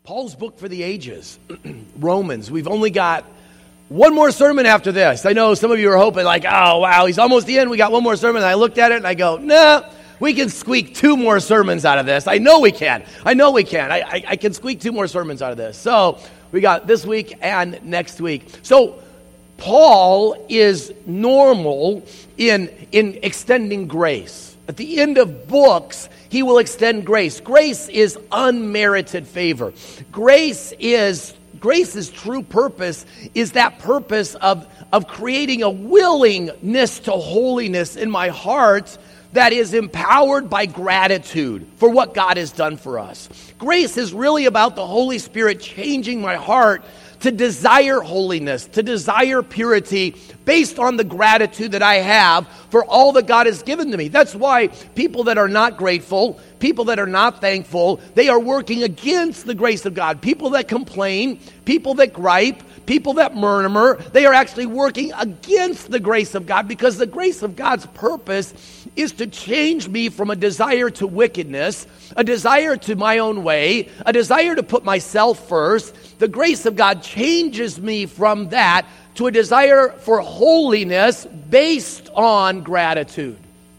Paul's book for the ages, Romans. We've only got one more sermon after this. I know some of you are hoping like, oh, wow, he's almost the end. We got one more sermon. And I looked at it and I go, nah, we can squeak two more sermons out of this. I know we can. I can squeak two more sermons out of this. So we got this week and next week. So Paul is normal in extending grace. At the end of books, he will extend grace. Grace is unmerited favor. Grace's true purpose is that purpose of creating a willingness to holiness in my heart that is empowered by gratitude for what God has done for us. Grace is really about the Holy Spirit changing my heart to desire holiness, to desire purity based on the gratitude that I have for all that God has given to me. That's why people that are not grateful, people that are not thankful, they are working against the grace of God. People that complain, people that gripe, people that murmur, they are actually working against the grace of God, because the grace of God's purpose is to change me from a desire to wickedness, a desire to my own way, a desire to put myself first. The grace of God changes me from that to a desire for holiness based on gratitude.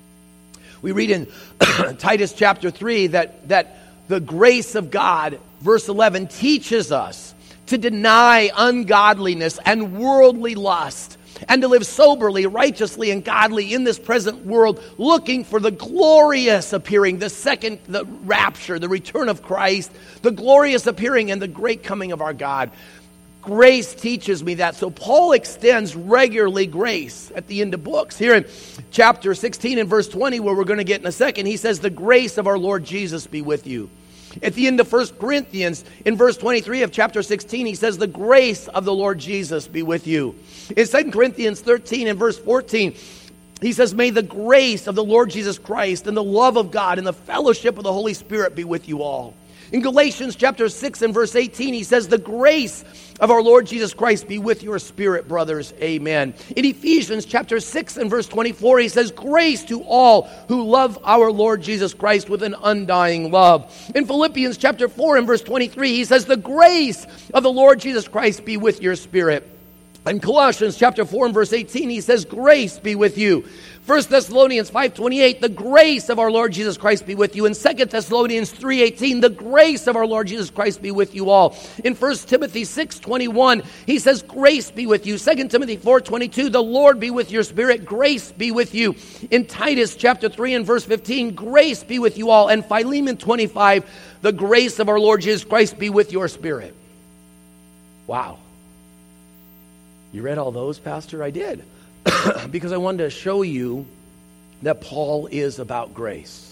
We read in Titus chapter 3 that the grace of God, verse 11, teaches us to deny ungodliness and worldly lust, and to live soberly, righteously, and godly in this present world, looking for the glorious appearing, the rapture, the return of Christ, the glorious appearing and the great coming of our God. Grace teaches me that. So Paul extends regularly grace at the end of books. Here in chapter 16 and verse 20, where we're going to get in a second, he says, the grace of our Lord Jesus be with you. At the end of 1 Corinthians, in verse 23 of chapter 16, he says, the grace of the Lord Jesus be with you. In 2 Corinthians 13 and verse 14, he says, may the grace of the Lord Jesus Christ and the love of God and the fellowship of the Holy Spirit be with you all. In Galatians chapter 6 and verse 18, he says, the grace of our Lord Jesus Christ be with your spirit, brothers. Amen. In Ephesians chapter 6 and verse 24, he says, grace to all who love our Lord Jesus Christ with an undying love. In Philippians chapter 4 and verse 23, he says, the grace of the Lord Jesus Christ be with your spirit. In Colossians chapter 4 and verse 18, he says, grace be with you. 1 Thessalonians 5:28, the grace of our Lord Jesus Christ be with you. In 2 Thessalonians 3:18, the grace of our Lord Jesus Christ be with you all. In 1 Timothy 6:21, he says, grace be with you. 2 Timothy 4:22, the Lord be with your spirit. Grace be with you. In Titus chapter 3 and verse 15, grace be with you all. And Philemon 25, the grace of our Lord Jesus Christ be with your spirit. Wow. You read all those, Pastor? I did. Because I wanted to show you that Paul is about grace.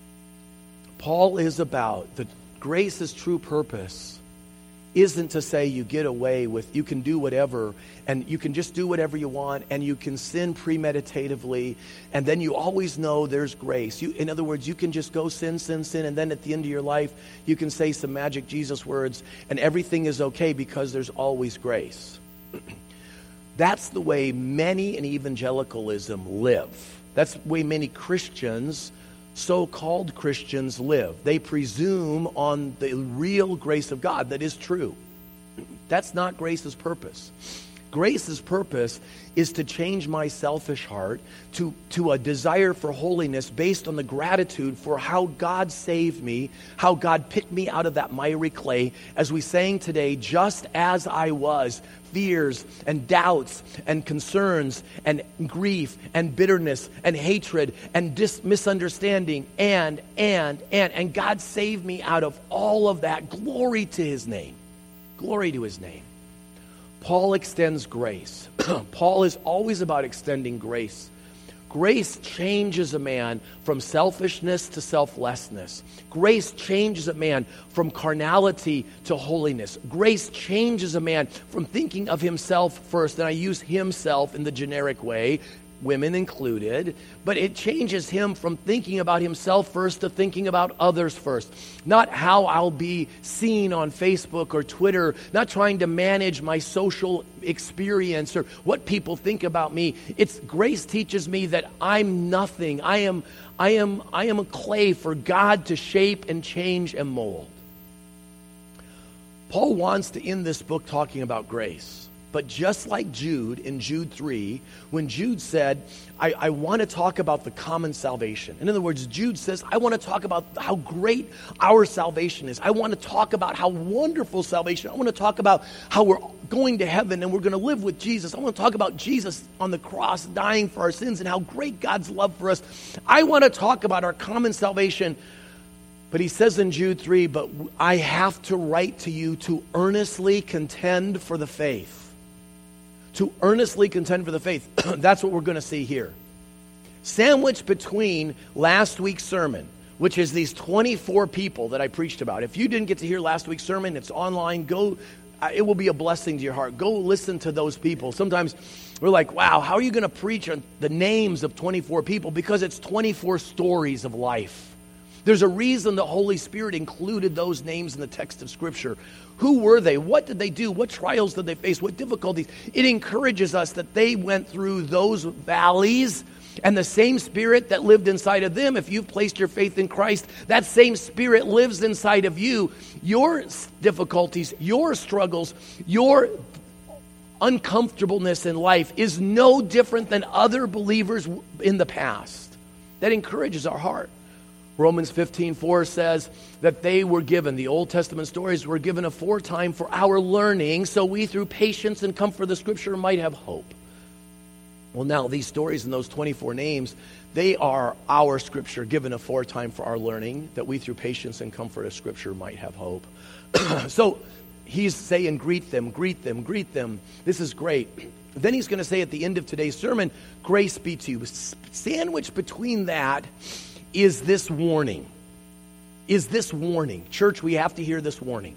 Paul is about the grace's true purpose isn't to say you get away with, you can do whatever, and you can just do whatever you want, and you can sin premeditatively, and then you always know there's grace. In other words, you can just go sin, and then at the end of your life, you can say some magic Jesus words, and everything is okay because there's always grace. That's the way many in evangelicalism live. That's the way many Christians, so-called Christians, live. They presume on the real grace of God that is true. That's not grace's purpose. Grace's purpose is to change my selfish heart to a desire for holiness based on the gratitude for how God saved me, how God picked me out of that miry clay. As we sang today, just as I was, fears and doubts and concerns and grief and bitterness and hatred and misunderstanding and God saved me out of all of that. Glory to his name. Glory to his name. Paul extends grace. Paul is always about extending grace. Grace changes a man from selfishness to selflessness. Grace changes a man from carnality to holiness. Grace changes a man from thinking of himself first, and I use himself in the generic way, women included, but it changes him from thinking about himself first to thinking about others first. Not how I'll be seen on Facebook or Twitter, not trying to manage my social experience or what people think about me. It's grace teaches me that I'm nothing. I am a clay for God to shape and change and mold. Paul wants to end this book talking about grace. But just like Jude in Jude 3, when Jude said, I want to talk about the common salvation. In other words, Jude says, I want to talk about how great our salvation is. I want to talk about how wonderful salvation. I want to talk about how we're going to heaven and we're going to live with Jesus. I want to talk about Jesus on the cross dying for our sins and how great God's love for us. I want to talk about our common salvation. But he says in Jude 3, but I have to write to you to earnestly contend for the faith. To earnestly contend for the faith. That's what we're going to see here. Sandwiched between last week's sermon, which is these 24 people that I preached about. If you didn't get to hear last week's sermon, it's online. Go. It will be a blessing to your heart. Go listen to those people. Sometimes we're like, wow, how are you going to preach on the names of 24 people? Because it's 24 stories of life. There's a reason the Holy Spirit included those names in the text of Scripture. Who were they? What did they do? What trials did they face? What difficulties? It encourages us that they went through those valleys, and the same Spirit that lived inside of them, if you've placed your faith in Christ, that same Spirit lives inside of you. Your difficulties, your struggles, your uncomfortableness in life is no different than other believers in the past. That encourages our heart. Romans 15:4 says that they were given, the Old Testament stories were given aforetime for our learning, so we through patience and comfort of the Scripture might have hope. Well, now these stories and those 24 names, they are our Scripture given aforetime for our learning, that we through patience and comfort of Scripture might have hope. So he's saying, greet them, greet them, greet them. This is great. Then he's going to say at the end of today's sermon, grace be to you. Sandwiched between that is this warning. Is this warning. Church, we have to hear this warning.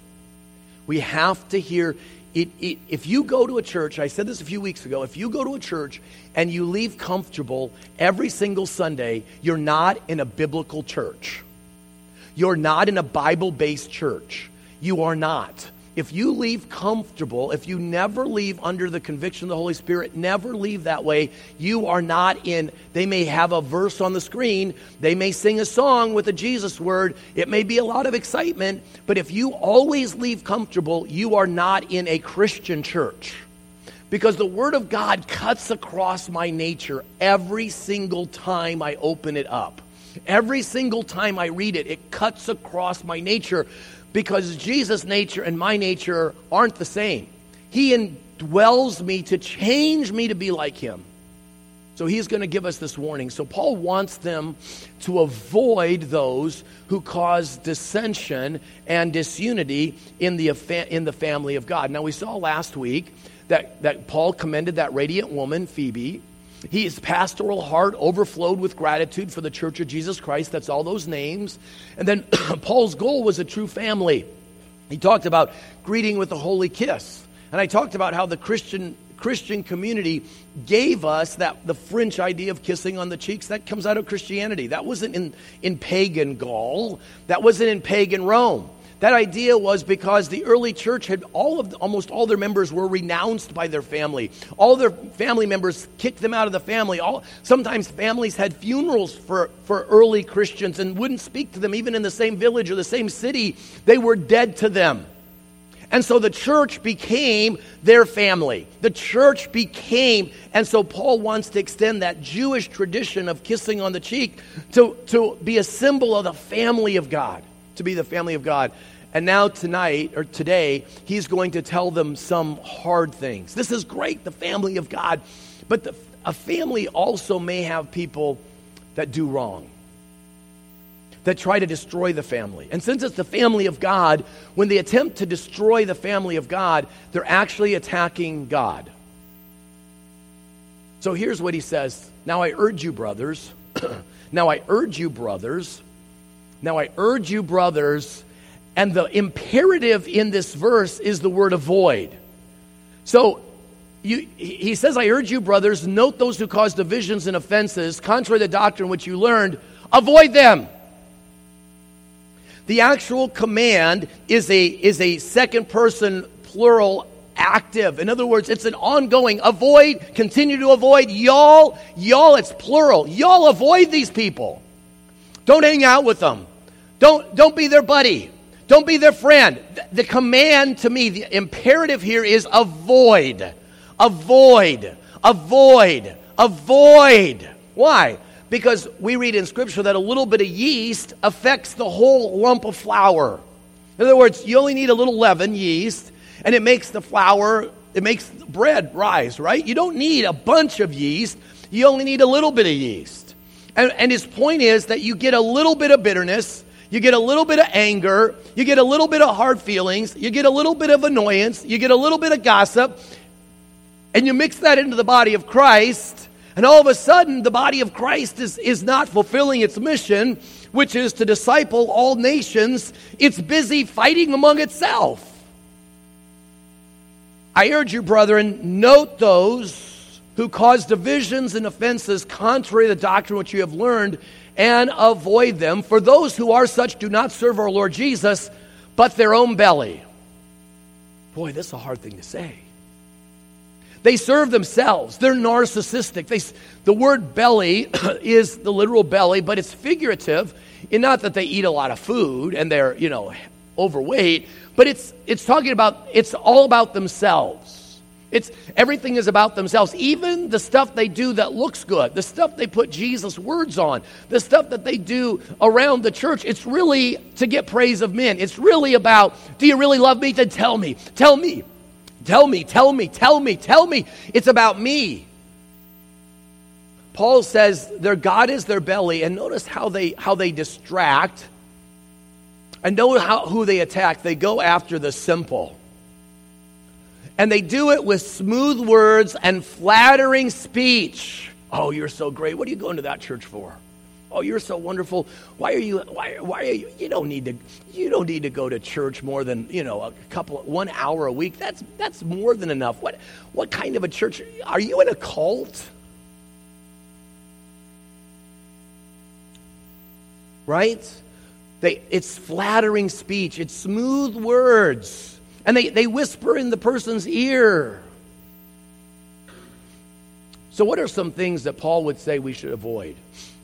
We have to hear it. If you go to a church, I said this a few weeks ago, if you go to a church and you leave comfortable every single Sunday, you're not in a biblical church. You're not in a Bible-based church. You are not. If you leave comfortable, if you never leave under the conviction of the Holy Spirit, never leave that way, you are not in, they may have a verse on the screen, they may sing a song with a Jesus word, it may be a lot of excitement, but if you always leave comfortable, you are not in a Christian church. Because the Word of God cuts across my nature every single time I open it up. Every single time I read it, it cuts across my nature. Because Jesus' nature and my nature aren't the same. He indwells me to change me to be like Him. So he's going to give us this warning. So Paul wants them to avoid those who cause dissension and disunity in the family of God. Now we saw last week that Paul commended that radiant woman, Phoebe. His pastoral heart overflowed with gratitude for the Church of Jesus Christ. That's all those names. And then Paul's goal was a true family. He talked about greeting with a holy kiss. And I talked about how the Christian community gave us the French idea of kissing on the cheeks. That comes out of Christianity. That wasn't in pagan Gaul. That wasn't in pagan Rome. That idea was because the early church had almost all their members were renounced by their family. All their family members kicked them out of the family. Sometimes families had funerals for early Christians and wouldn't speak to them even in the same village or the same city. They were dead to them. And so the church became their family. The church became, and so Paul wants to extend that Jewish tradition of kissing on the cheek to be a symbol of the family of God. To be the family of God. And now today, he's going to tell them some hard things. This is great, the family of God. But a family also may have people that do wrong, that try to destroy the family. And since it's the family of God, when they attempt to destroy the family of God, they're actually attacking God. So here's what he says. Now I urge you, brothers. Now I urge you, brothers, and the imperative in this verse is the word avoid. So he says, I urge you, brothers, note those who cause divisions and offenses, contrary to the doctrine which you learned, avoid them. The actual command is a second person plural active. In other words, it's an ongoing avoid, continue to avoid. Y'all, it's plural. Y'all avoid these people. Don't hang out with them. Don't be their buddy. Don't be their friend. The command to me, the imperative here is avoid. Avoid. Avoid. Avoid. Why? Because we read in Scripture that a little bit of yeast affects the whole lump of flour. In other words, you only need a little leaven, yeast, and it makes the flour, it makes bread rise, right? You don't need a bunch of yeast. You only need a little bit of yeast. And his point is that you get a little bit of bitterness, you get a little bit of anger, you get a little bit of hard feelings, you get a little bit of annoyance, you get a little bit of gossip, and you mix that into the body of Christ, and all of a sudden the body of Christ is not fulfilling its mission, which is to disciple all nations. It's busy fighting among itself. I urge you, brethren, note those who cause divisions and offenses contrary to the doctrine which you have learned, and avoid them. For those who are such do not serve our Lord Jesus, but their own belly. Boy, that's a hard thing to say. They serve themselves. They're narcissistic. The word belly is the literal belly, but it's figurative. In not that they eat a lot of food and they're, overweight, but it's talking about, it's all about themselves. Everything is about themselves. Even the stuff they do that looks good, the stuff they put Jesus' words on, the stuff that they do around the church, it's really to get praise of men. It's really about, do you really love me? Then tell me. Tell me. Tell me, tell me, tell me, tell me. It's about me. Paul says their God is their belly, and notice how they distract, and know who they attack. They go after the simple. And they do it with smooth words and flattering speech. Oh, you're so great. What are you going to that church for? Oh, you're so wonderful. Why are you? You don't need to go to church more than 1 hour a week. That's more than enough. What kind of a church are you in? A cult? Right? It's flattering speech. It's smooth words. And they whisper in the person's ear. So what are some things that Paul would say we should avoid?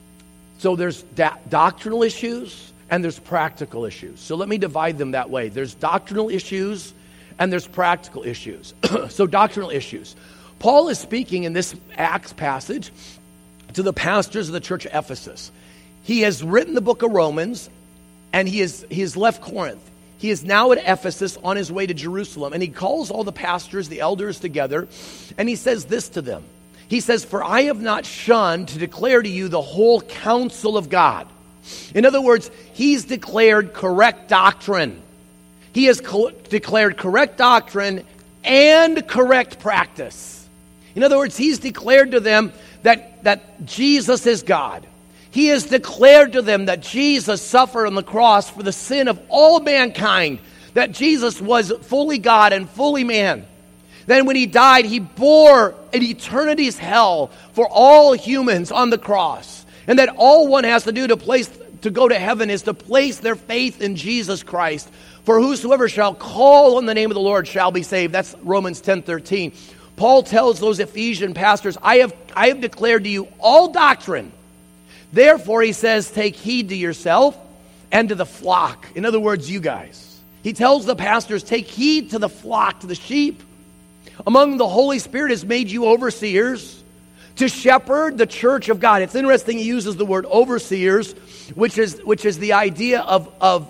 So there's doctrinal issues and there's practical issues. So let me divide them that way. There's doctrinal issues and there's practical issues. So doctrinal issues. Paul is speaking in this Acts passage to the pastors of the church of Ephesus. He has written the book of Romans and he has left Corinth. He is now at Ephesus on his way to Jerusalem, and he calls all the pastors, the elders together, and he says this to them. He says, "For I have not shunned to declare to you the whole counsel of God." In other words, he's declared correct doctrine. He has declared correct doctrine and correct practice. In other words, he's declared to them that Jesus is God. He has declared to them that Jesus suffered on the cross for the sin of all mankind, that Jesus was fully God and fully man. Then when he died, he bore an eternity's hell for all humans on the cross. And that all one has to do to go to heaven is to place their faith in Jesus Christ. For whosoever shall call on the name of the Lord shall be saved. That's Romans 10:13. Paul tells those Ephesian pastors, I have declared to you all doctrine. Therefore, he says, take heed to yourself and to the flock. In other words, you guys. He tells the pastors, take heed to the flock, to the sheep. Among the Holy Spirit has made you overseers to shepherd the church of God. It's interesting he uses the word overseers, which is the idea of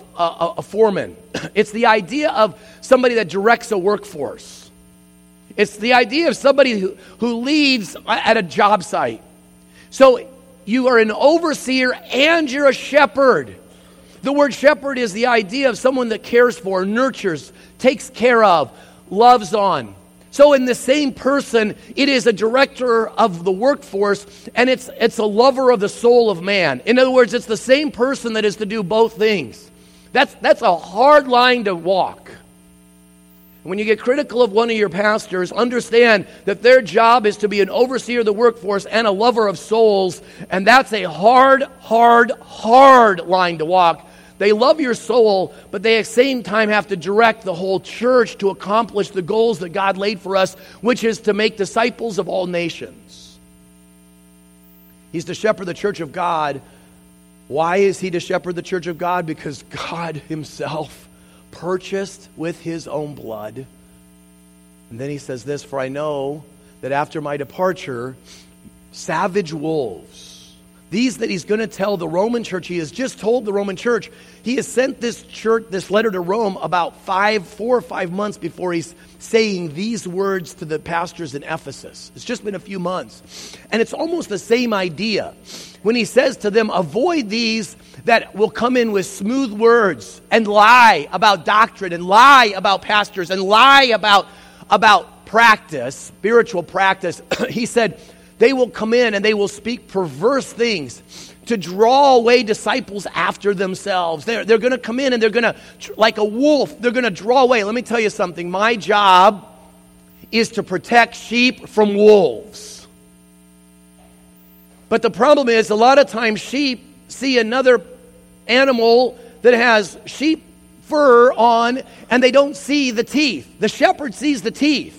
a foreman. It's the idea of somebody that directs a workforce. It's the idea of somebody who leads at a job site. So you are an overseer and you're a shepherd. The word shepherd is the idea of someone that cares for, nurtures, takes care of, loves on. So in the same person, it is a director of the workforce, and it's a lover of the soul of man. In other words, it's the same person that is to do both things. That's a hard line to walk. When you get critical of one of your pastors, understand that their job is to be an overseer of the workforce and a lover of souls, and that's a hard line to walk. They love your soul, but they at the same time have to direct the whole church to accomplish the goals that God laid for us, which is to make disciples of all nations. He's to shepherd the church of God. Why is he to shepherd the church of God? Because God himself purchased with his own blood. And then he says this, for I know that after my departure, savage wolves, these that he's going to tell the Roman church, he has just told the Roman church, he has sent this letter to Rome about 4 or 5 months before he's saying these words to the pastors in Ephesus. It's just been a few months. And it's almost the same idea. When he says to them, avoid these that will come in with smooth words and lie about doctrine and lie about pastors and lie about practice, spiritual practice. He said, they will come in and they will speak perverse things to draw away disciples after themselves. They're going to come in and they're going to, like a wolf, they're going to draw away. Let me tell you something. My job is to protect sheep from wolves. But the problem is, a lot of times sheep see another animal that has sheep fur on and they don't see the teeth. The shepherd sees the teeth.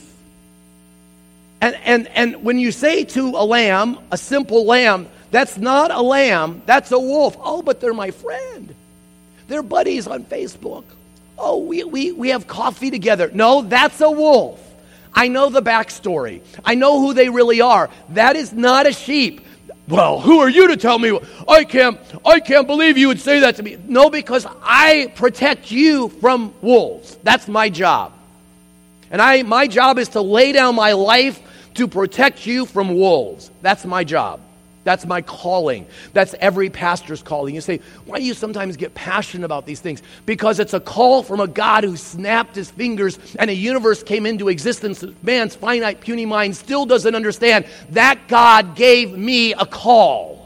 And when you say to a lamb, a simple lamb, that's not a lamb, that's a wolf. Oh, but they're my friend. They're buddies on Facebook. Oh, we have coffee together. No, that's a wolf. I know the backstory. I know who they really are. That is not a sheep. Well, who are you to tell me? I can't believe you would say that to me. No, because I protect you from wolves. That's my job. And my job is to lay down my life to protect you from wolves. That's my job. That's my calling. That's every pastor's calling. You say, why do you sometimes get passionate about these things? Because it's a call from a God who snapped his fingers and a universe came into existence that man's finite, puny mind still doesn't understand. That God gave me a call.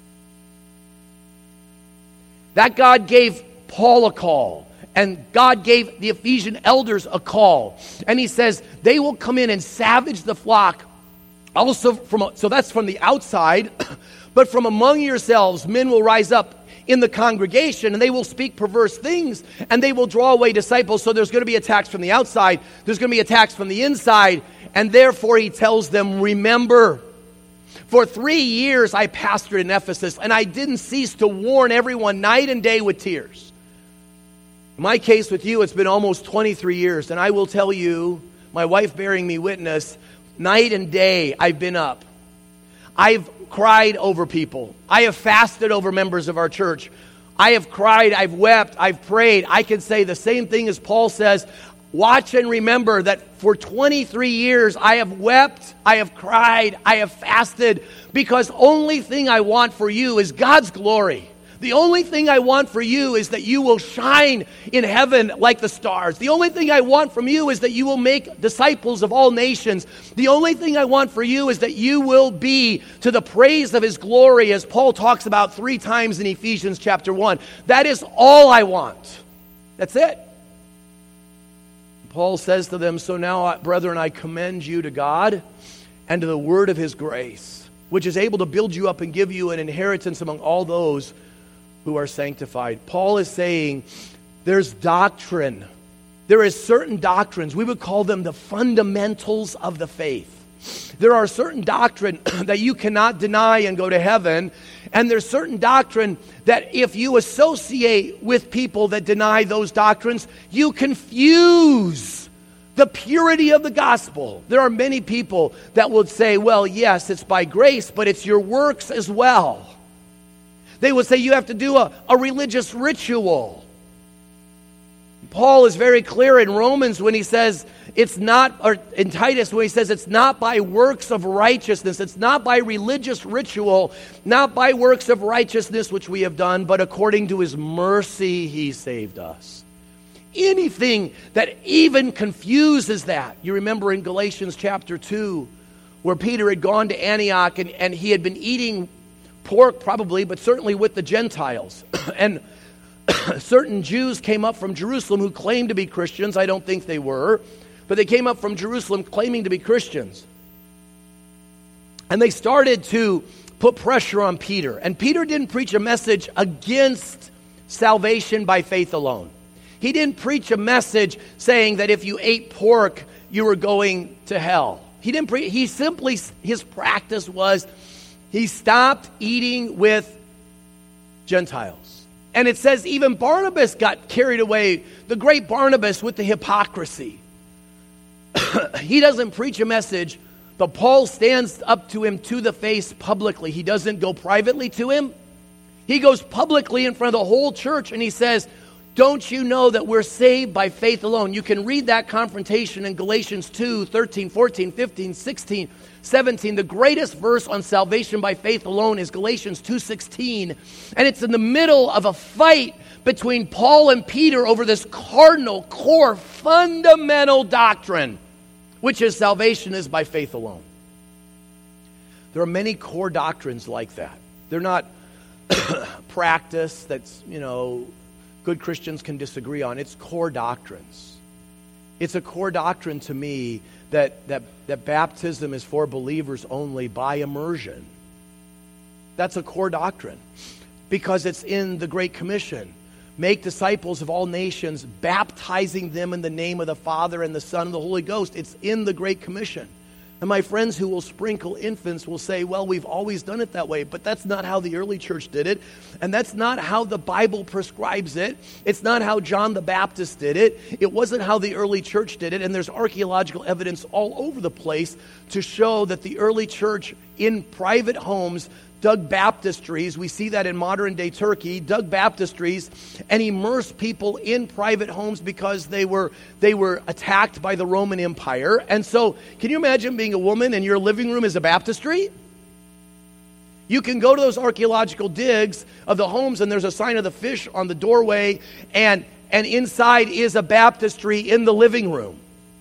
That God gave Paul a call. And God gave the Ephesian elders a call. And he says, they will come in and savage the flock. Also, so that's from the outside. But from among yourselves, men will rise up in the congregation, and they will speak perverse things, and they will draw away disciples. So there's going to be attacks from the outside. There's going to be attacks from the inside. And therefore, he tells them, remember, for 3 years I pastored in Ephesus, and I didn't cease to warn everyone night and day with tears. In my case with you, it's been almost 23 years, and I will tell you, my wife bearing me witness, night and day I've been up. I've cried over people. I have fasted over members of our church. I have cried, I've wept, I've prayed. I can say the same thing as Paul says. Watch and remember that for 23 years I have wept, I have cried, I have fasted, because only thing I want for you is God's glory. The only thing I want for you is that you will shine in heaven like the stars. The only thing I want from you is that you will make disciples of all nations. The only thing I want for you is that you will be to the praise of his glory, as Paul talks about 3 times in Ephesians chapter 1. That is all I want. That's it. Paul says to them, so now, brethren, I commend you to God and to the word of his grace, which is able to build you up and give you an inheritance among all those who are sanctified. Paul is saying there's doctrine. There is certain doctrines. We would call them the fundamentals of the faith. There are certain doctrine that you cannot deny and go to heaven. And there's certain doctrine that if you associate with people that deny those doctrines, you confuse the purity of the gospel. There are many people that would say, well, yes, it's by grace, but it's your works as well. They would say you have to do a religious ritual. Paul is very clear in Romans when he says it's not, or in Titus when he says it's not by works of righteousness, it's not by religious ritual, not by works of righteousness which we have done, but according to his mercy he saved us. Anything that even confuses that. You remember in Galatians chapter 2 where Peter had gone to Antioch and he had been eating pork probably, but certainly with the Gentiles. And certain Jews came up from Jerusalem who claimed to be Christians. I don't think they were, but they came up from Jerusalem claiming to be Christians. And they started to put pressure on Peter. And Peter didn't preach a message against salvation by faith alone. He didn't preach a message saying that if you ate pork, you were going to hell. He didn't preach. He simply, his practice was he stopped eating with Gentiles. And it says even Barnabas got carried away, the great Barnabas, with the hypocrisy. He doesn't preach a message, but Paul stands up to him to the face publicly. He doesn't go privately to him. He goes publicly in front of the whole church and he says, don't you know that we're saved by faith alone? You can read that confrontation in Galatians 2, 13, 14, 15, 16, 17. The greatest verse on salvation by faith alone is Galatians 2:16. And it's in the middle of a fight between Paul and Peter over this cardinal, core, fundamental doctrine, which is salvation is by faith alone. There are many core doctrines like that. They're not practice that's, good Christians can disagree on. It's core doctrines. It's a core doctrine to me that baptism is for believers only by immersion. That's a core doctrine because it's in the Great Commission. Make disciples of all nations, baptizing them in the name of the Father and the Son and the Holy Ghost. It's in the Great Commission. And my friends who will sprinkle infants will say, well, we've always done it that way. But that's not how the early church did it. And that's not how the Bible prescribes it. It's not how John the Baptist did it. It wasn't how the early church did it. And there's archaeological evidence all over the place to show that the early church in private homes dug baptistries. We see that in modern-day Turkey, dug baptistries and immersed people in private homes because they were attacked by the Roman Empire. And so, can you imagine being a woman and your living room is a baptistry? You can go to those archaeological digs of the homes and there's a sign of the fish on the doorway and inside is a baptistry in the living room.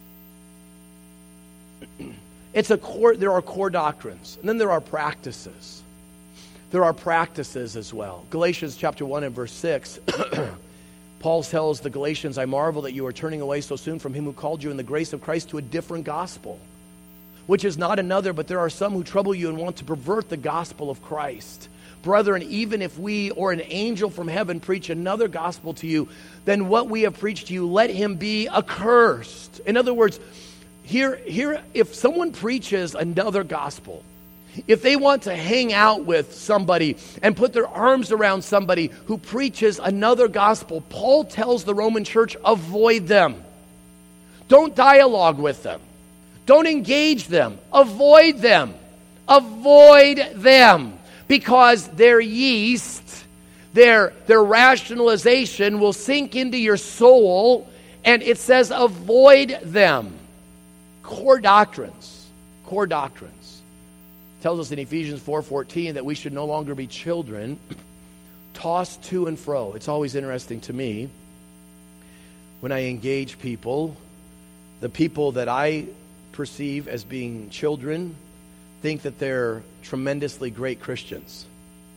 There are core doctrines, and then there are practices. There are practices as well. Galatians chapter 1 and verse 6, Paul tells the Galatians, I marvel that you are turning away so soon from him who called you in the grace of Christ to a different gospel, which is not another, but there are some who trouble you and want to pervert the gospel of Christ. Brethren, even if we or an angel from heaven preach another gospel to you, then what we have preached to you, let him be accursed. In other words, here, if someone preaches another gospel, if they want to hang out with somebody and put their arms around somebody who preaches another gospel, Paul tells the Roman church, avoid them. Don't dialogue with them. Don't engage them. Avoid them. Avoid them. Because their yeast, their rationalization will sink into your soul, and it says avoid them. Core doctrines. Core doctrines. Tells us in Ephesians 4:14 that we should no longer be children, tossed to and fro. It's always interesting to me when I engage people, the people that I perceive as being children think that they're tremendously great Christians.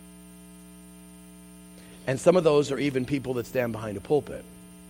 And some of those are even people that stand behind a pulpit.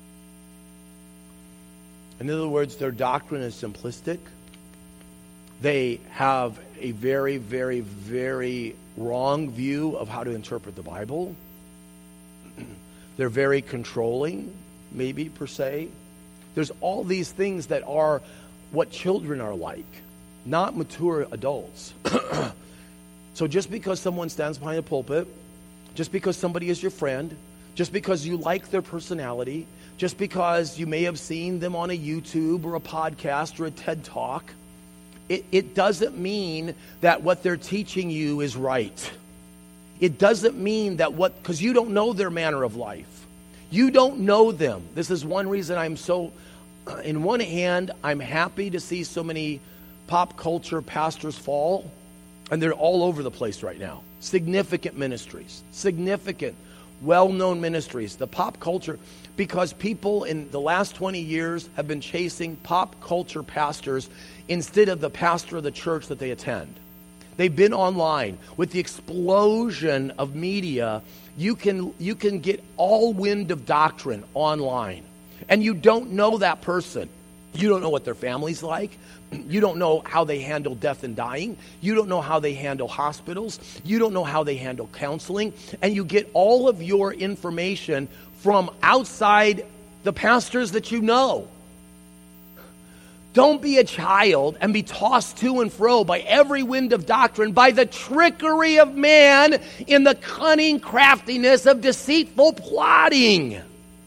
In other words, their doctrine is simplistic. They have a very, very, very wrong view of how to interpret the Bible. They're very controlling, maybe, per se. There's all these things that are what children are like, not mature adults. So just because someone stands behind a pulpit, just because somebody is your friend, just because you like their personality, just because you may have seen them on a YouTube or a podcast or a TED Talk, it doesn't mean that what they're teaching you is right. It doesn't mean that because you don't know their manner of life. You don't know them. This is one reason I'm so, in one hand, I'm happy to see so many pop culture pastors fall, and they're all over the place right now. Significant ministries, significant, well-known ministries. The pop culture, because people in the last 20 years have been chasing pop culture pastors instead of the pastor of the church that they attend. They've been online. With the explosion of media, you can get all wind of doctrine online. And you don't know that person. You don't know what their family's like. You don't know how they handle death and dying. You don't know how they handle hospitals. You don't know how they handle counseling. And you get all of your information from outside the pastors that you know. Don't be a child and be tossed to and fro by every wind of doctrine, by the trickery of man in the cunning craftiness of deceitful plotting.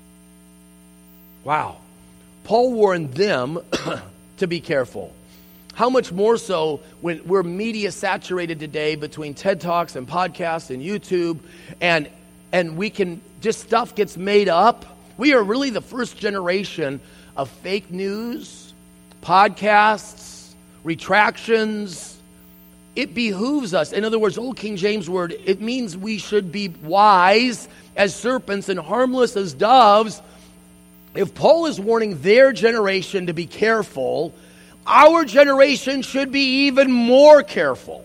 Wow. Paul warned them to be careful. How much more so when we're media saturated today between TED Talks and podcasts and YouTube, and we can, just stuff gets made up. We are really the first generation of fake news, podcasts, retractions. It behooves us. In other words, Old King James word, it means we should be wise as serpents and harmless as doves. If Paul is warning their generation to be careful, our generation should be even more careful,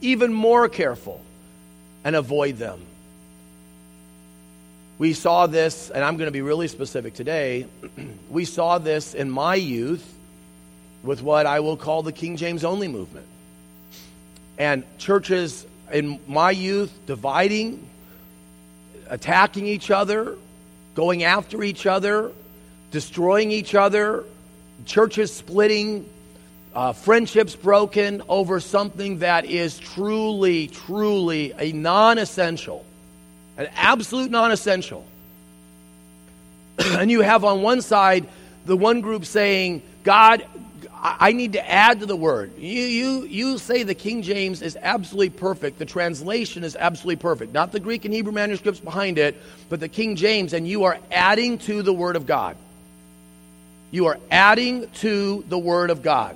and avoid them. We saw this, and I'm going to be really specific today. We saw this in my youth with what I will call the King James only movement. And churches in my youth dividing, attacking each other, going after each other, destroying each other, churches splitting, friendships broken over something that is truly, truly a non-essential, an absolute non-essential. And you have on one side the one group saying, God, I need to add to the word. You say the King James is absolutely perfect. The translation is absolutely perfect. Not the Greek and Hebrew manuscripts behind it, but the King James, and you are adding to the Word of God. You are adding to the Word of God.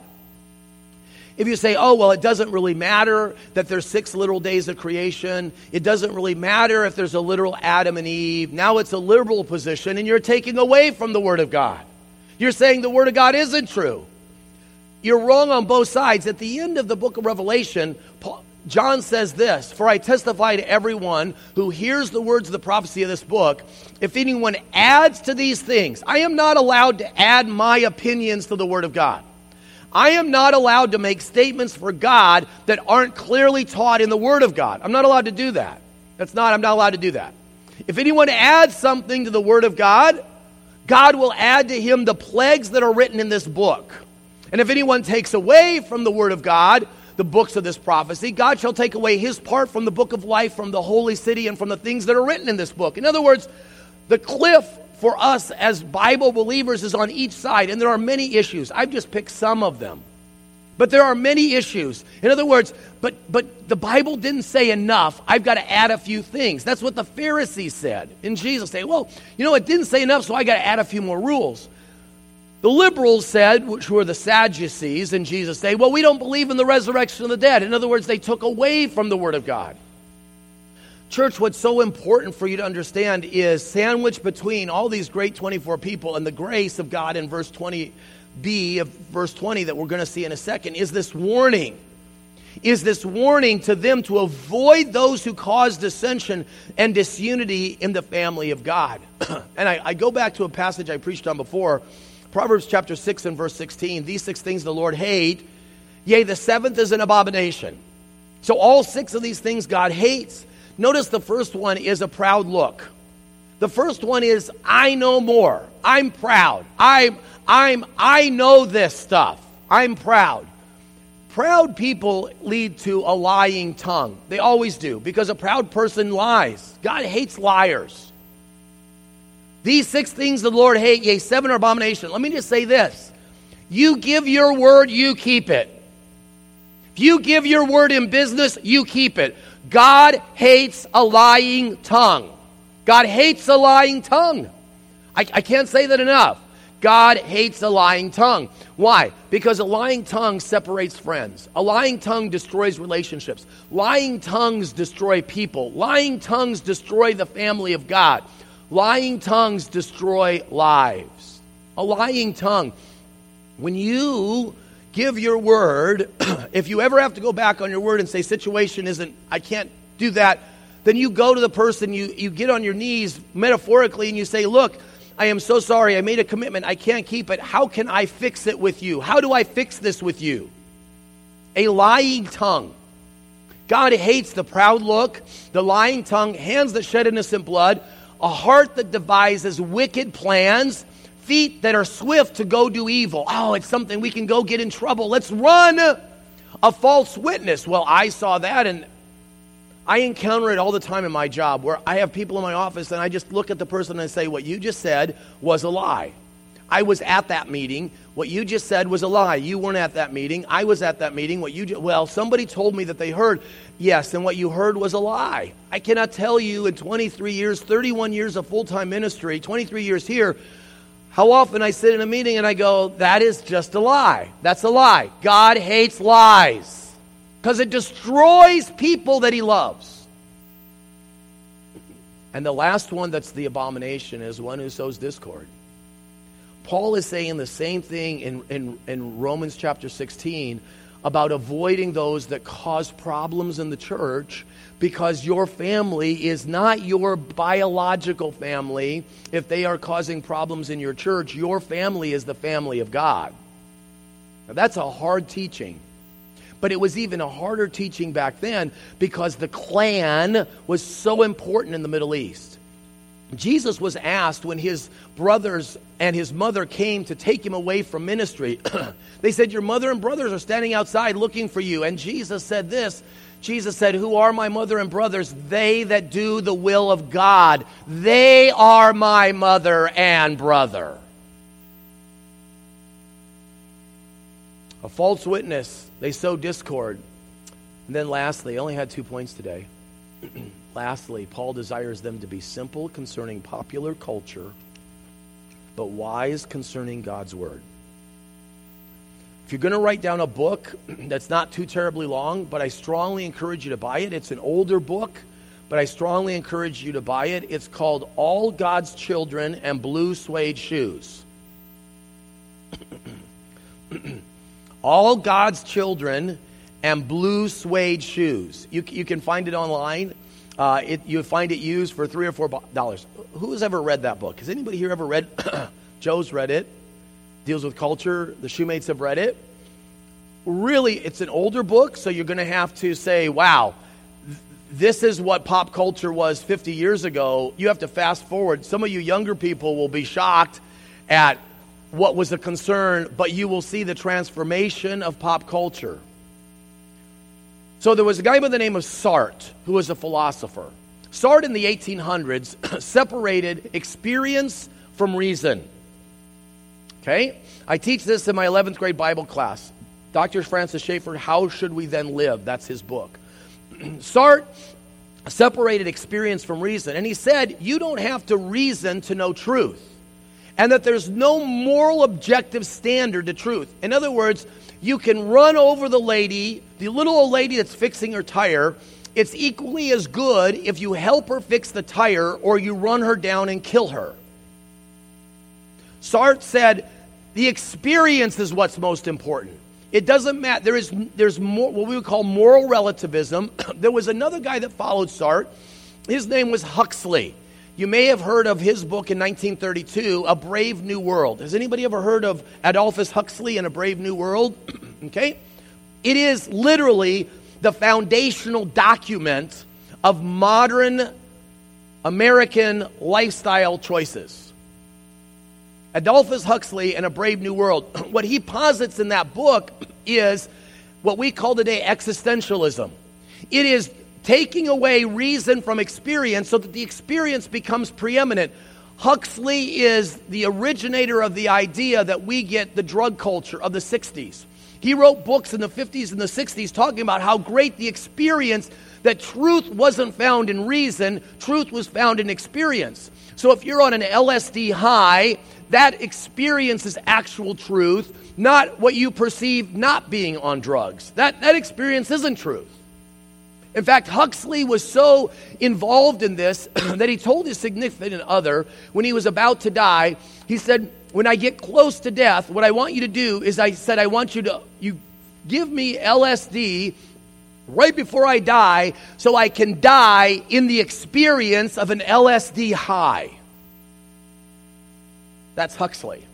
If you say, oh, well, it doesn't really matter that there's 6 literal days of creation. It doesn't really matter if there's a literal Adam and Eve. Now it's a liberal position, and you're taking away from the Word of God. You're saying the Word of God isn't true. You're wrong on both sides. At the end of the book of Revelation, John says this, for I testify to everyone who hears the words of the prophecy of this book, if anyone adds to these things, I am not allowed to add my opinions to the Word of God. I am not allowed to make statements for God that aren't clearly taught in the Word of God. I'm not allowed to do that. I'm not allowed to do that. If anyone adds something to the Word of God, God will add to him the plagues that are written in this book. And if anyone takes away from the Word of God, the books of this prophecy, God shall take away his part from the book of life, from the holy city, and from the things that are written in this book. In other words, the cliff for us as Bible believers is on each side, and there are many issues. I've just picked some of them. But there are many issues. In other words, but the Bible didn't say enough. I've got to add a few things. That's what the Pharisees said. And Jesus said, well, it didn't say enough, so I got to add a few more rules. The liberals said, which were the Sadducees, and Jesus said, well, we don't believe in the resurrection of the dead. In other words, they took away from the Word of God. Church, what's so important for you to understand is sandwiched between all these great 24 people and the grace of God in verse 20b of verse 20 that we're going to see in a second is this warning. Is this warning to them to avoid those who cause dissension and disunity in the family of God. And I go back to a passage I preached on before, Proverbs chapter 6 and verse 16. These 6 things the Lord hate, yea, the 7th is an abomination. So all 6 of these things God hates. Notice the first one is a proud look. The first one is, I know more. I'm proud. I know this stuff. I'm proud. Proud people lead to a lying tongue. They always do, because a proud person lies. God hates liars. These 6 things the Lord hate, yea, 7 are abomination. Let me just say this. You give your word, you keep it. If you give your word in business, you keep it. God hates a lying tongue. God hates a lying tongue. I can't say that enough. God hates a lying tongue. Why? Because a lying tongue separates friends. A lying tongue destroys relationships. Lying tongues destroy people. Lying tongues destroy the family of God. Lying tongues destroy lives. A lying tongue. When you give your word, if you ever have to go back on your word and say situation isn't, I can't do that, then you go to the person, you get on your knees metaphorically and you say, look, I am so sorry, I made a commitment, I can't keep it. How can I fix it with you? How do I fix this with you? A lying tongue. God hates the proud look, the lying tongue, hands that shed innocent blood, a heart that devises wicked plans, feet that are swift to go do evil. Oh, it's something we can go get in trouble. Let's run. A false witness. Well, I saw that, and I encounter it all the time in my job, where I have people in my office and I just look at the person and say, what you just said was a lie. I was at that meeting. What you just said was a lie. You weren't at that meeting. I was at that meeting. Well, somebody told me that they heard. Yes, and what you heard was a lie. I cannot tell you in 23 years, 31 years of full-time ministry, 23 years here, how often I sit in a meeting and I go, that is just a lie. That's a lie. God hates lies because it destroys people that he loves. And the last one that's the abomination is one who sows discord. Paul is saying the same thing in Romans chapter 16 about avoiding those that cause problems in the church, because your family is not your biological family. If they are causing problems in your church, your family is the family of God. Now, that's a hard teaching. But it was even a harder teaching back then because the clan was so important in the Middle East. Jesus was asked when his brothers and his mother came to take him away from ministry. They said, your mother and brothers are standing outside looking for you. And Jesus said this. Jesus said, who are my mother and brothers? They that do the will of God. They are my mother and brother. A false witness, they sow discord. And then lastly, I only had 2 points today. Lastly, Paul desires them to be simple concerning popular culture, but wise concerning God's word. If you're going to write down a book that's not too terribly long, but I strongly encourage you to buy it. It's an older book, but I strongly encourage you to buy it. It's called All God's Children and Blue Suede Shoes. All God's Children and Blue Suede Shoes. You can find it online. You find it used for $3 or $4. Who has ever read that book? Has anybody here ever read? Joe's read it. Deals with culture. The Shoemates have read it. Really, it's an older book, so you're going to have to say, wow, this is what pop culture was 50 years ago. You have to fast forward. Some of you younger people will be shocked at what was a concern, but you will see the transformation of pop culture. So there was a guy by the name of Sartre, who was a philosopher. Sartre in the 1800s separated experience from reason. Okay? I teach this in my 11th grade Bible class. Dr. Francis Schaeffer, How Should We Then Live? That's his book. Sartre separated experience from reason. And he said, you don't have to reason to know truth. And that there's no moral objective standard to truth. In other words, you can run over the little old lady that's fixing her tire. It's equally as good if you help her fix the tire or you run her down and kill her. Sartre said, the experience is what's most important. It doesn't matter. There's more, what we would call moral relativism. There was another guy that followed Sartre. His name was Huxley. You may have heard of his book in 1932, A Brave New World. Has anybody ever heard of Aldous Huxley and A Brave New World? Okay? It is literally the foundational document of modern American lifestyle choices. Aldous Huxley and A Brave New World, what he posits in that book is what we call today existentialism. It is taking away reason from experience so that the experience becomes preeminent. Huxley is the originator of the idea that we get the drug culture of the 60s. He wrote books in the 50s and the 60s talking about how great the experience, that truth wasn't found in reason, truth was found in experience. So if you're on an LSD high, that experience is actual truth, not what you perceive not being on drugs. That experience isn't truth. In fact, Huxley was so involved in this that he told his significant other when he was about to die, he said, when I get close to death, what I want you to do is, I want you give me LSD right before I die so I can die in the experience of an LSD high. That's Huxley.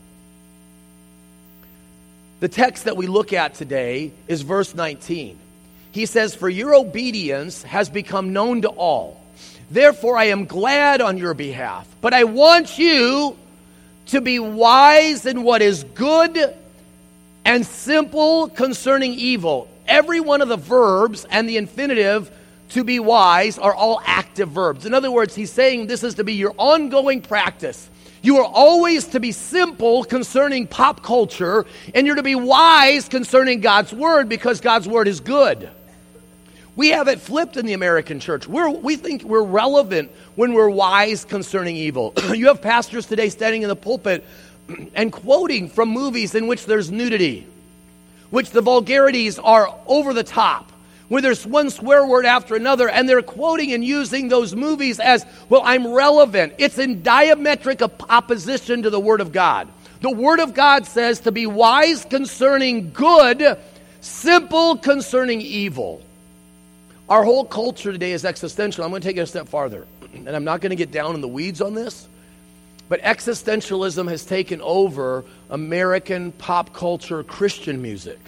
The text that we look at today is verse 19. He says, for your obedience has become known to all. Therefore, I am glad on your behalf. But I want you to be wise in what is good and simple concerning evil. Every one of the verbs and the infinitive to be wise are all active verbs. In other words, he's saying this is to be your ongoing practice. You are always to be simple concerning pop culture, and you're to be wise concerning God's Word because God's Word is good. We have it flipped in the American church. We think we're relevant when we're wise concerning evil. You have pastors today standing in the pulpit and quoting from movies in which there's nudity, which the vulgarities are over the top, where there's one swear word after another, and they're quoting and using those movies as, well, I'm relevant. It's in diametric opposition to the Word of God. The Word of God says to be wise concerning good, simple concerning evil. Our whole culture today is existential. I'm going to take it a step farther, and I'm not going to get down in the weeds on this, but existentialism has taken over American pop culture Christian music.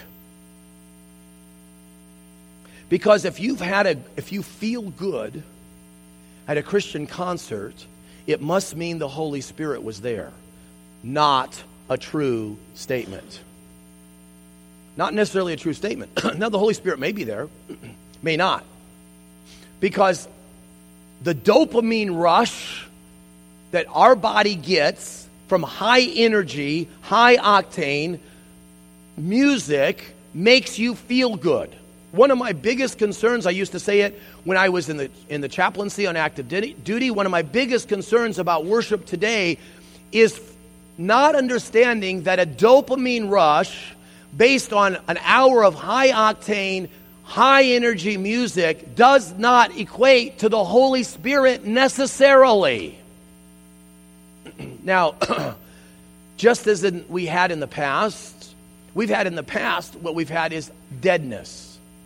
Because if you feel good at a Christian concert, it must mean the Holy Spirit was there, not a true statement. Not necessarily a true statement. Now, the Holy Spirit may be there, may not. Because the dopamine rush that our body gets from high energy, high octane music makes you feel good. One of my biggest concerns, I used to say it when I was in the chaplaincy on active duty, one of my biggest concerns about worship today is not understanding that a dopamine rush based on an hour of high octane, high energy music does not equate to the Holy Spirit necessarily. Now, just as we've had in the past, what we've had is deadness.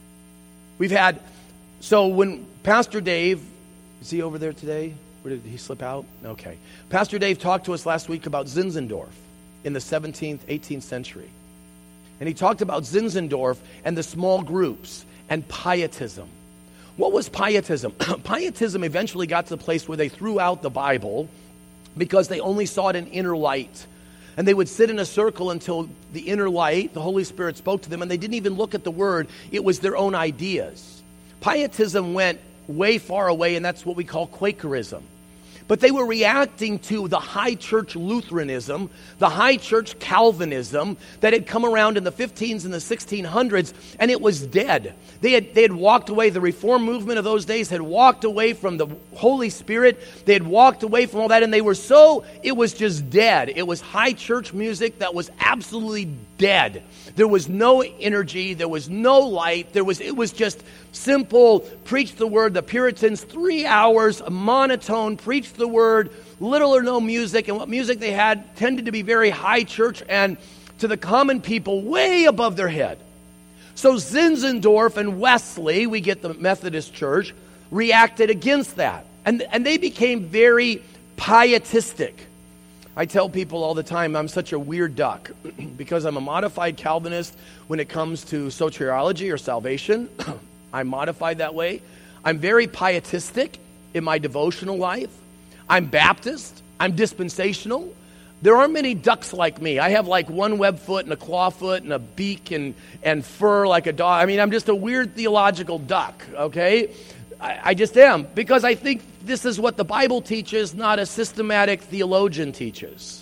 So when Pastor Dave, is he over there today? Or did he slip out? Okay. Pastor Dave talked to us last week about Zinzendorf in the 17th, 18th century. And he talked about Zinzendorf and the small groups and pietism. What was pietism? Pietism eventually got to the place where they threw out the Bible because they only saw it in inner light. And they would sit in a circle until the inner light, the Holy Spirit, spoke to them, and they didn't even look at the Word. It was their own ideas. Pietism went way far away, and that's what we call Quakerism. But they were reacting to the high church Lutheranism, the high church Calvinism that had come around in the 1500s and the 1600s, and it was dead. They had walked away. The Reform movement of those days had walked away from the Holy Spirit. They had walked away from all that, and it was just dead. It was high church music that was absolutely dead. There was no energy. There was no light. It was just simple, preach the word. The Puritans, 3 hours, monotone, preach the word, little or no music. And what music they had tended to be very high church and to the common people way above their head. So Zinzendorf and Wesley, we get the Methodist Church, reacted against that. And they became very pietistic. I tell people all the time I'm such a weird duck because I'm a modified Calvinist when it comes to soteriology or salvation. I'm modified that way. I'm very pietistic in my devotional life. I'm Baptist. I'm dispensational. There aren't many ducks like me. I have like one web foot and a claw foot and a beak and fur like a dog. I mean, I'm just a weird theological duck, okay? I just am, because I think this is what the Bible teaches, not a systematic theologian teaches.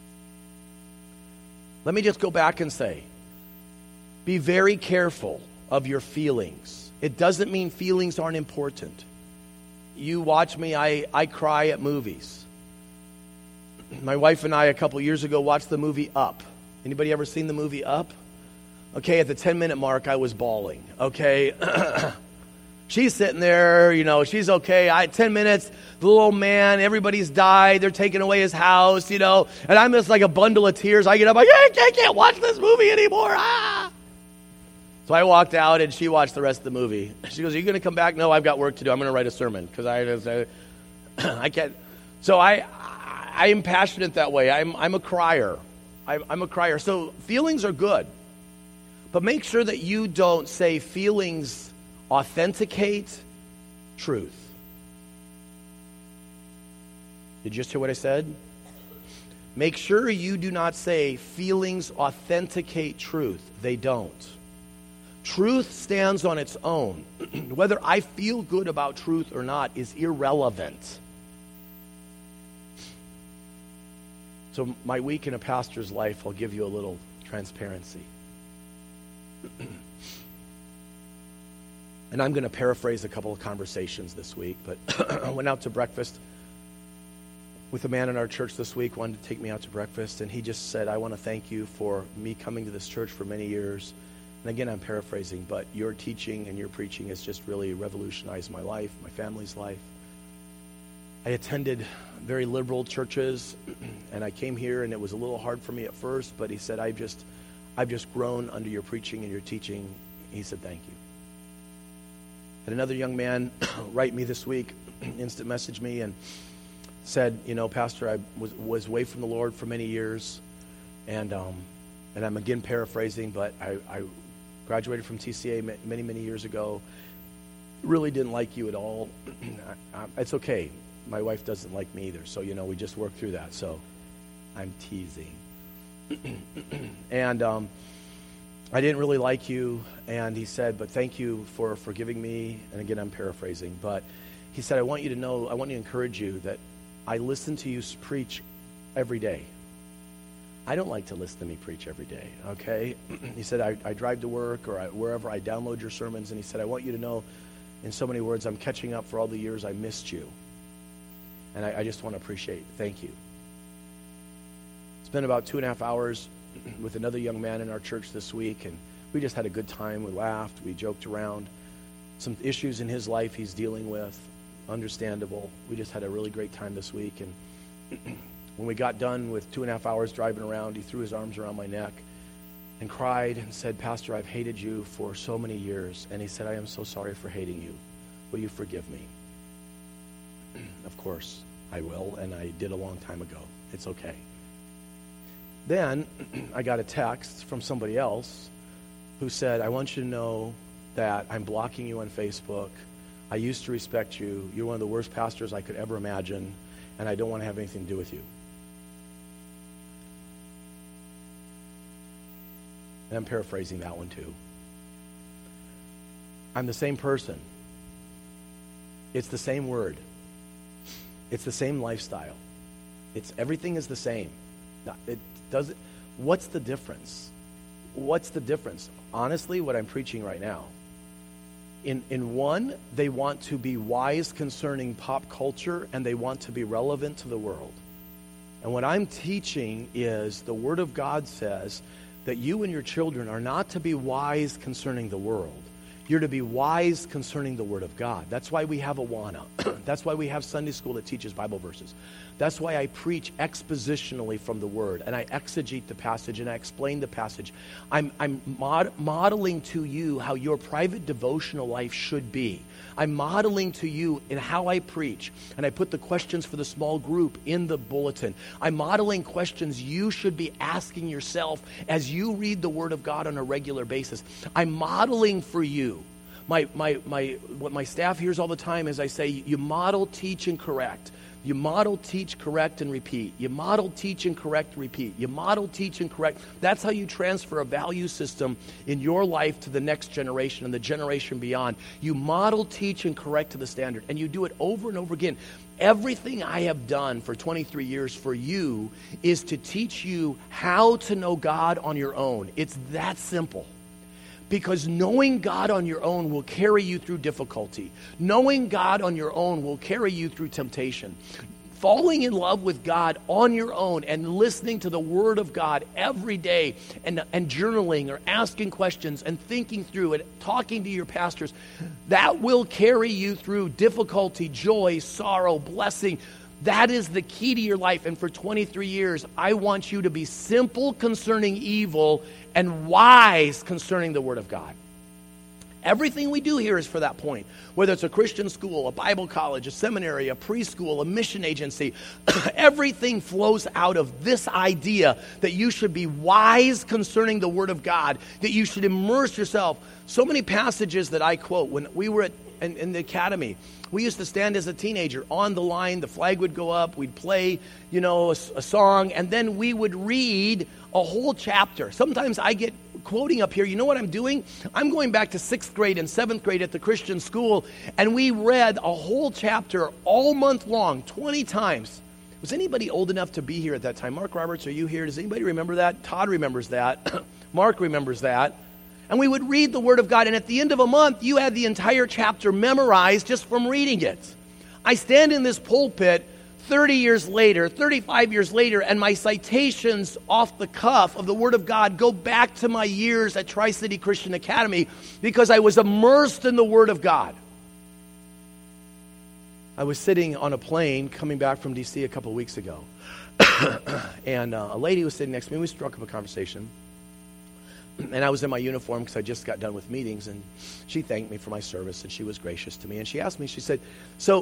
Let me just go back and say, be very careful of your feelings. It doesn't mean feelings aren't important. You watch me, I cry at movies. My wife and I, a couple years ago, watched the movie Up. Anybody ever seen the movie Up? Okay, at the 10-minute mark, I was bawling, okay? She's sitting there, she's okay. 10 minutes, the little man, everybody's died. They're taking away his house, and I'm just like a bundle of tears. I get up, I can't watch this movie anymore. Ah! So I walked out, and she watched the rest of the movie. She goes, are you going to come back? No, I've got work to do. I'm going to write a sermon because I can't. So I am passionate that way. I'm a crier. I'm a crier. So feelings are good. But make sure that you don't say feelings authenticate truth. Did you just hear what I said? Make sure you do not say feelings authenticate truth. They don't. Truth stands on its own. Whether I feel good about truth or not is irrelevant. So my week in a pastor's life, I'll give you a little transparency. And I'm going to paraphrase a couple of conversations this week, but I went out to breakfast with a man in our church this week, wanted to take me out to breakfast, and he just said, I want to thank you for me coming to this church for many years. And again, I'm paraphrasing, but your teaching and your preaching has just really revolutionized my life, my family's life. I attended very liberal churches, and I came here, and it was a little hard for me at first, but he said, I've just grown under your preaching and your teaching. He said, thank you. And another young man write me this week, instant message me, and said, Pastor, I was away from the Lord for many years, and I'm again paraphrasing, but I graduated from TCA many, many years ago. Really didn't like you at all. It's okay. My wife doesn't like me either, so, we just worked through that, so I'm teasing. And I didn't really like you, and he said, but thank you for forgiving me. And again, I'm paraphrasing, but he said, I want you to encourage you that I listen to you preach every day. I don't like to listen to me preach every day, okay? He said, I drive to work or wherever I download your sermons, and he said, I want you to know, in so many words, I'm catching up for all the years I missed you. And I just want to appreciate, thank you. Spent about 2.5 hours with another young man in our church this week, and we just had a good time. We laughed, we joked around. Some issues in his life he's dealing with, understandable. We just had a really great time this week, and when we got done with 2.5 hours driving around, he threw his arms around my neck and cried and said, Pastor, I've hated you for so many years. And he said, I am so sorry for hating you. Will you forgive me? Of course I will, and I did a long time ago. It's okay. Then I got a text from somebody else who said, I want you to know that I'm blocking you on Facebook. I used to respect you. You're one of the worst pastors I could ever imagine, and I don't want to have anything to do with you. And I'm paraphrasing that one too. I'm the same person. It's the same word. It's the same lifestyle. Everything is the same. What's the difference? What's the difference? Honestly, what I'm preaching right now. In one, they want to be wise concerning pop culture, and they want to be relevant to the world. And what I'm teaching is the Word of God says that you and your children are not to be wise concerning the world. You're to be wise concerning the Word of God. That's why we have Awana. That's why we have Sunday school that teaches Bible verses. That's why I preach expositionally from the Word, and I exegete the passage, and I explain the passage. I'm modeling to you how your private devotional life should be. I'm modeling to you in how I preach, and I put the questions for the small group in the bulletin. I'm modeling questions you should be asking yourself as you read the Word of God on a regular basis. I'm modeling for you. What my staff hears all the time is I say, you model, teach, and correct. You model, teach, correct, and repeat. You model, teach, and correct, repeat. You model, teach, and correct. That's how you transfer a value system in your life to the next generation and the generation beyond. You model, teach, and correct to the standard. And you do it over and over again. Everything I have done for 23 years for you is to teach you how to know God on your own. It's that simple. Because knowing God on your own will carry you through difficulty. Knowing God on your own will carry you through temptation. Falling in love with God on your own and listening to the Word of God every day and journaling or asking questions and thinking through it, talking to your pastors, that will carry you through difficulty, joy, sorrow, blessing. That is the key to your life. And for 23 years, I want you to be simple concerning evil and wise concerning the Word of God. Everything we do here is for that point. Whether it's a Christian school, a Bible college, a seminary, a preschool, a mission agency, everything flows out of this idea that you should be wise concerning the Word of God, that you should immerse yourself. So many passages that I quote, when we were in the academy, we used to stand as a teenager on the line, the flag would go up, we'd play, a song, and then we would read a whole chapter. Sometimes I get quoting up here. You know what I'm doing? I'm going back to 6th grade and 7th grade at the Christian school, and we read a whole chapter all month long, 20 times. Was anybody old enough to be here at that time? Mark Roberts, are you here? Does anybody remember that? Todd remembers that. Mark remembers that. And we would read the Word of God, and at the end of a month, you had the entire chapter memorized just from reading it. I stand in this pulpit 30 years later, 35 years later, and my citations off the cuff of the Word of God go back to my years at Tri-City Christian Academy because I was immersed in the Word of God. I was sitting on a plane coming back from D.C. a couple weeks ago, and a lady was sitting next to me. We struck up a conversation. And I was in my uniform because I just got done with meetings, and she thanked me for my service, and she was gracious to me. And she asked me, she said, so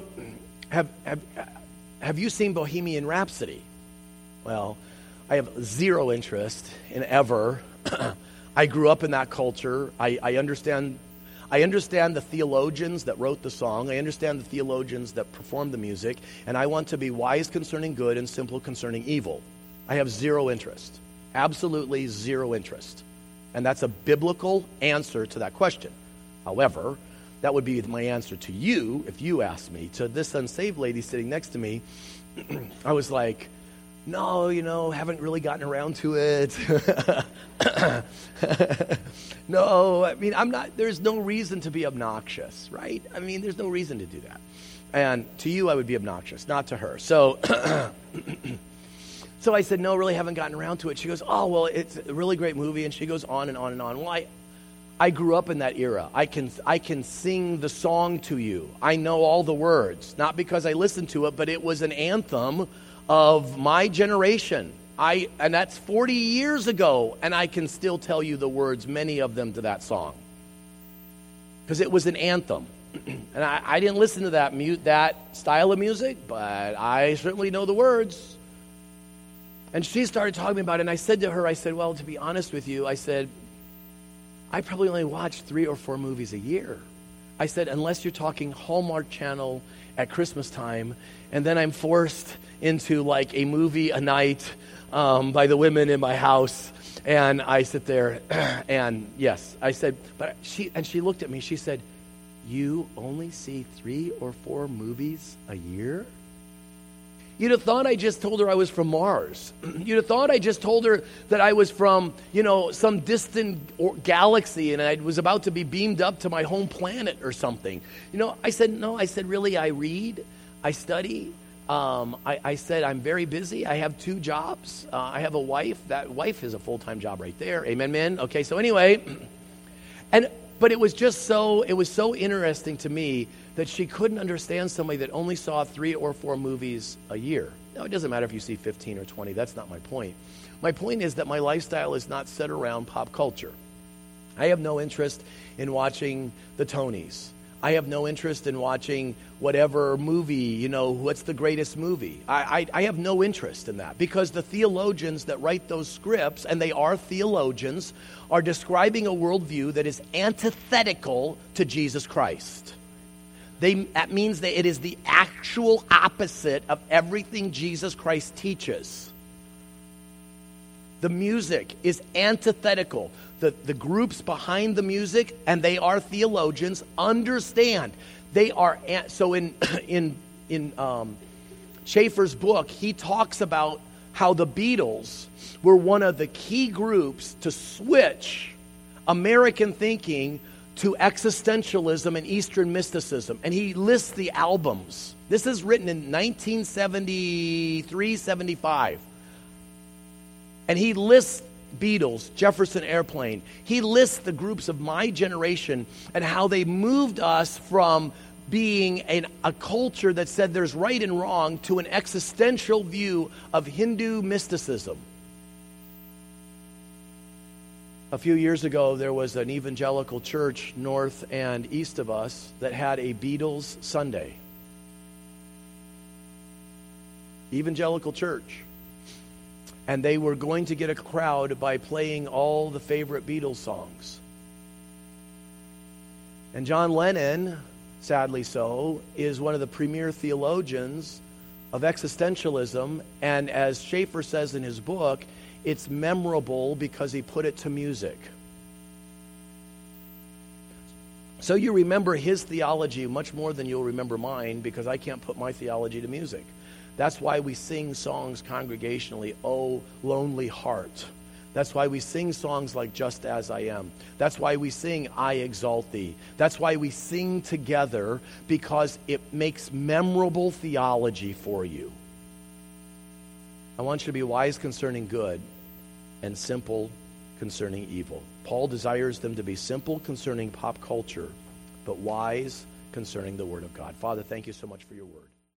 have you seen Bohemian Rhapsody? Well, I have zero interest in ever. I grew up in that culture. I understand the theologians that wrote the song. I understand the theologians that performed the music. And I want to be wise concerning good and simple concerning evil. I have zero interest. Absolutely zero interest. And that's a biblical answer to that question. However, that would be my answer to you if you asked me. To this unsaved lady sitting next to me, I was like, no, haven't really gotten around to it. No, I mean, there's no reason to be obnoxious, right? I mean, there's no reason to do that. And to you, I would be obnoxious, not to her. So I said, no, really haven't gotten around to it. She goes, oh, well, it's a really great movie. And she goes on and on and on. Well, I grew up in that era. I can sing the song to you. I know all the words, not because I listened to it, but it was an anthem of my generation. And that's 40 years ago, and I can still tell you the words, many of them, to that song. Because it was an anthem. And I didn't listen to that style of music, but I certainly know the words. And she started talking about it, and I said to her, well, to be honest with you, I said, I probably only watch 3 or 4 movies a year. I said, unless you're talking Hallmark Channel at Christmas time, and then I'm forced into like a movie a night by the women in my house, and I sit there, and yes, I said, but she looked at me, she said, you only see 3 or 4 movies a year? You'd have thought I just told her I was from Mars. You'd have thought I just told her that I was from, some distant galaxy and I was about to be beamed up to my home planet or something. I said, no, really, I read, I study. I said, I'm very busy. I have 2 jobs. I have a wife. That wife is a full-time job right there. Amen, men? Okay, so anyway, but it was so interesting to me that she couldn't understand somebody that only saw 3 or 4 movies a year. Now, it doesn't matter if you see 15 or 20. That's not my point. My point is that my lifestyle is not set around pop culture. I have no interest in watching the Tonys. I have no interest in watching whatever movie, what's the greatest movie. I have no interest in that because the theologians that write those scripts, and they are theologians, are describing a worldview that is antithetical to Jesus Christ. That means that it is the actual opposite of everything Jesus Christ teaches. The music is antithetical. The groups behind the music, and they are theologians, understand. They are, so in Schaeffer's book, he talks about how the Beatles were one of the key groups to switch American thinking to existentialism and Eastern mysticism. And he lists the albums. This is written in 1973, 75. And he lists Beatles, Jefferson Airplane. He lists the groups of my generation and how they moved us from being a culture that said there's right and wrong to an existential view of Hindu mysticism. A few years ago, there was an evangelical church north and east of us that had a Beatles Sunday. Evangelical church. And they were going to get a crowd by playing all the favorite Beatles songs. And John Lennon, sadly so, is one of the premier theologians of existentialism. And as Schaeffer says in his book, it's memorable because he put it to music. So you remember his theology much more than you'll remember mine, because I can't put my theology to music. That's why we sing songs congregationally, "Oh, Lonely Heart." That's why we sing songs like "Just As I Am." That's why we sing "I Exalt Thee." That's why we sing together, because it makes memorable theology for you. I want you to be wise concerning good and simple concerning evil. Paul desires them to be simple concerning pop culture, but wise concerning the Word of God. Father, thank you so much for your word.